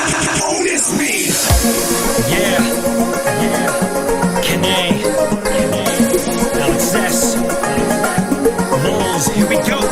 Here we go.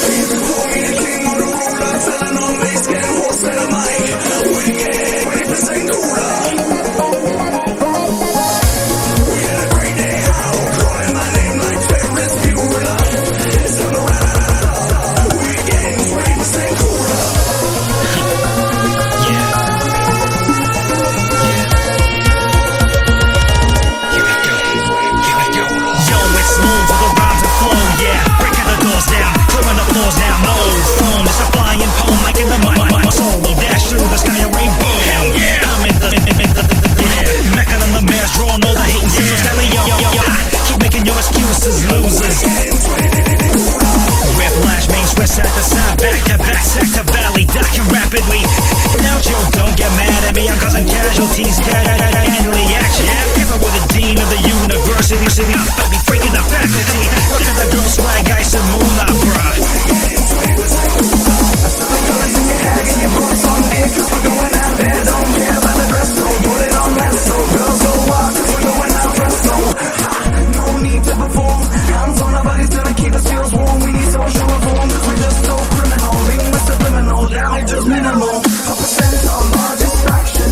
Casualties, handling action. If I were the dean of the university, I'd be freaking the faculty. Look at the girl swag, I some moolah, bruh. No need to perform. Hands on our bodies gonna keep us feels warm. We need social reform, cause we're just so criminal. Being with subliminal, damage just minimal. A percent on our distraction.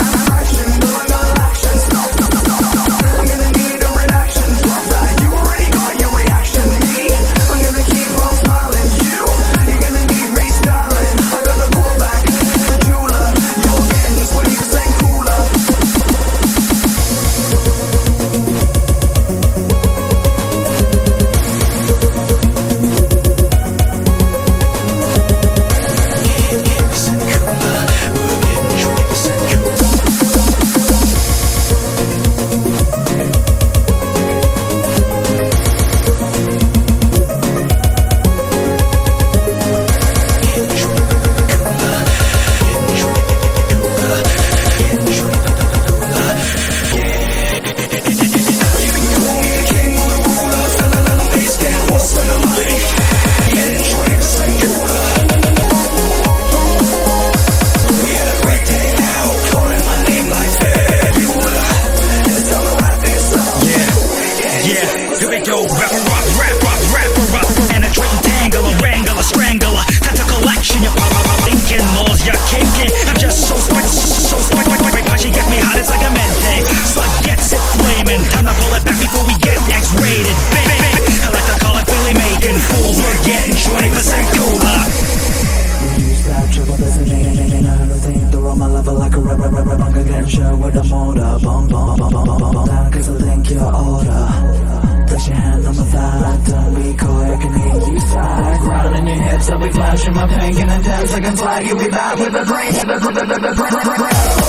With a motor, bum bum bum bum bum bum down, cause I think your order. Place your hand on my thigh, don't be coy, I can hear you sigh. Ground in your hips, I'll be flashing my pink and intense, I can fly, you'll be back with a drink.